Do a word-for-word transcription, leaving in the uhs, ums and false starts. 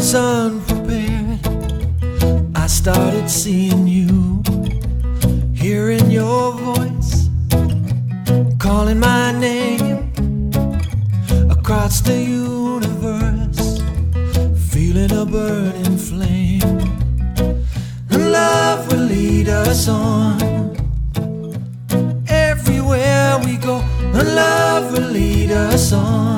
was unprepared. I started seeing you, hearing your voice, calling my name across the universe, feeling a burning flame. And love will lead us on everywhere we go, and love will lead us on.